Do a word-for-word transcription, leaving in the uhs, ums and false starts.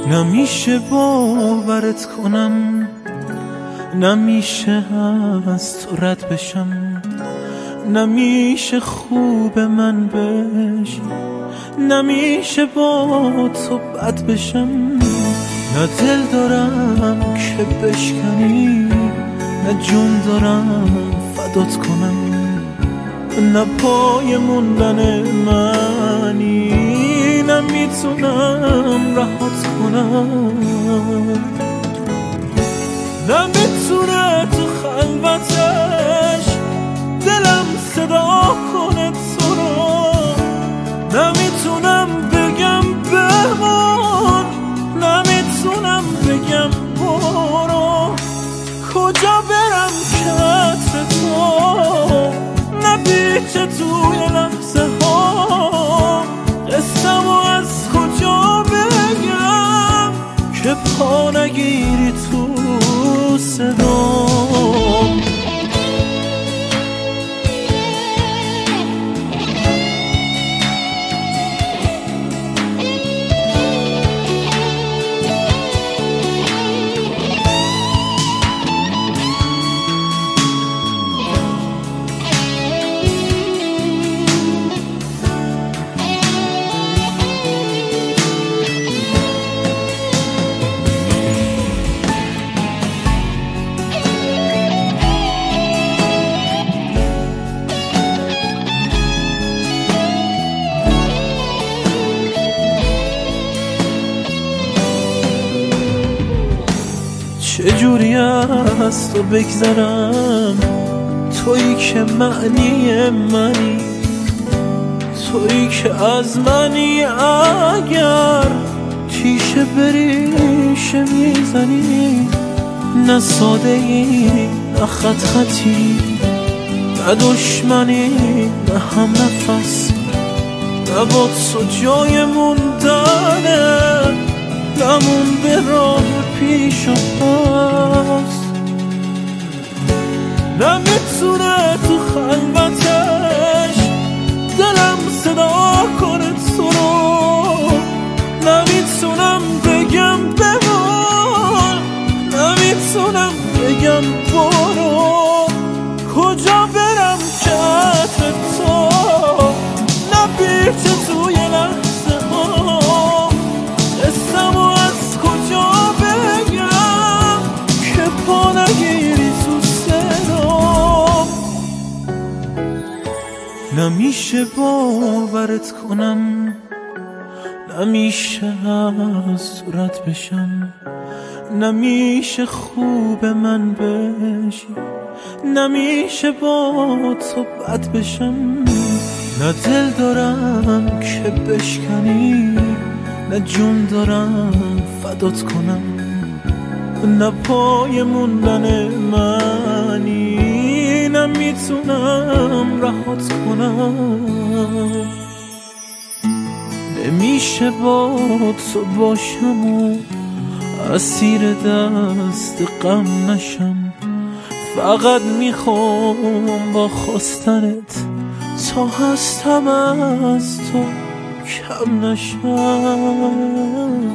نمیشه باورت کنم، نمیشه از تو رد بشم، نمیشه خوب من بشی، نمیشه با تو بد بشم. نه دل دارم که بشکنی، نه جون دارم فدات کنم، نه پای موندن منی، نمیتونم رهات کنم. نمیتونه تو خلوتش دلم صدا کنه تو رو، نمیتونم بگم بمون، نمیتونم بگم برو. کجا برم که عطر تو نبیچه توی لحظه ها، قصه‌مو از کجا بگم که پا نگیری تو صدام. چجوری از تو بگذرم، تویی که معنی منی، تویی که از منی. اگر تیشه بریشه میزنی، نه ساده ای نه خط خطی، نه دشمنی نه هم نفس، نه با تو جای موندنه، نمون به راه پیش و پس. نمیتونه تو خلوتش دلم صدا کنه تو رو، نمیتونم بگم بمون، نمیتونم بگم برو. کجا برم که عطر تو نبیچه توی لحظه ها، قصه‌مو از کجا بگم که پا نگیری تو صدام. نمیشه باورت کنم، نمیشه از تو رد بشم، نمیشه خوب من بشی، نمیشه با تو بد بشم. نه دل دارم که بشکنی، نه جون دارم فدات کنم، نه پای موندن منی، نمیتونم رهات کنم. نمیشه با تو باشم و اسیر دست غم نشم، فقط میخوام با خواستنت تا هستم از تو کم نشم.